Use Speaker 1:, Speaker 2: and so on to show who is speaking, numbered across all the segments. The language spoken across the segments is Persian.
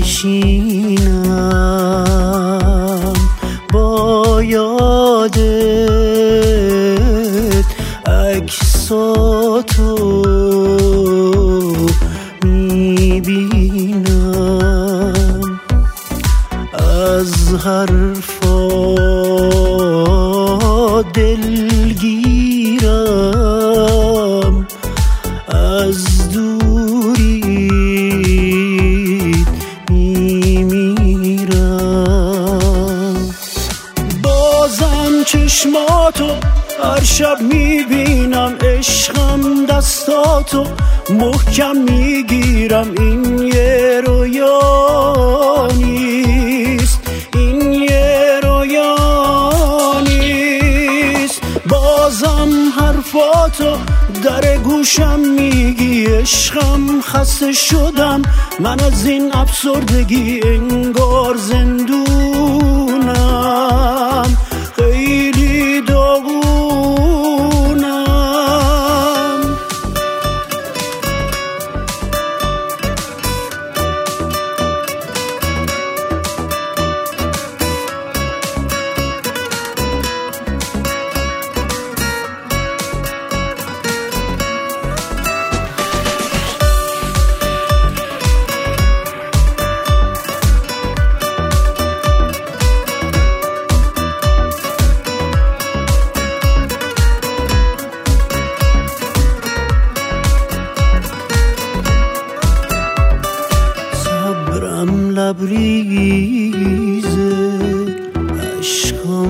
Speaker 1: میشینم با یادت عکساتو میبینم، از حرفا دلگیرم، از دوری میمیرم. بازم چشماتو هر شب میبینم، عشقم دستاتو محکم میگیرم. این یه رویا نیست، این یه رویا نیست. بازم حرفاتو در گوشم میگی، عشقم خسته شدم من از این افسردگی، انگار زندونم خیلی داغونم. لبریزه عشقم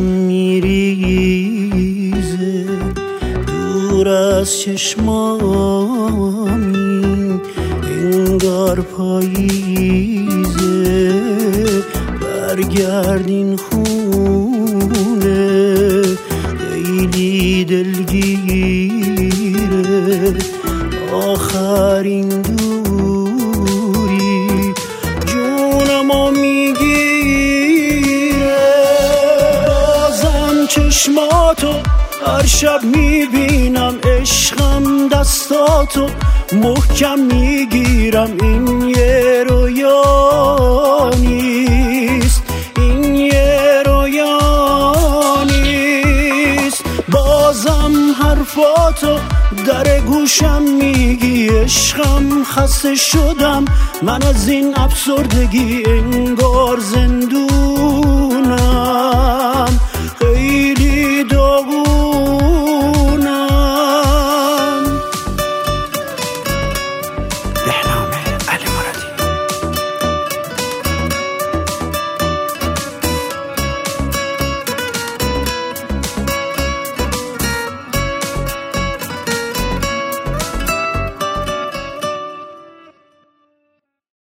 Speaker 1: میریزه، دور از چشمامی انگار پاییزه. برگردین خونه خیلی دلگیره، آخرین دوری جونمو میگیره. بازم چشماتو هر شب میبینم، عشقم دستاتو محکم میگیرم. این یه رویا نیست، این یه رویا نیست. بازم حرفاتو در گوشم میگی، عشقم خسته شدم من از این افسردگی، انگار زندون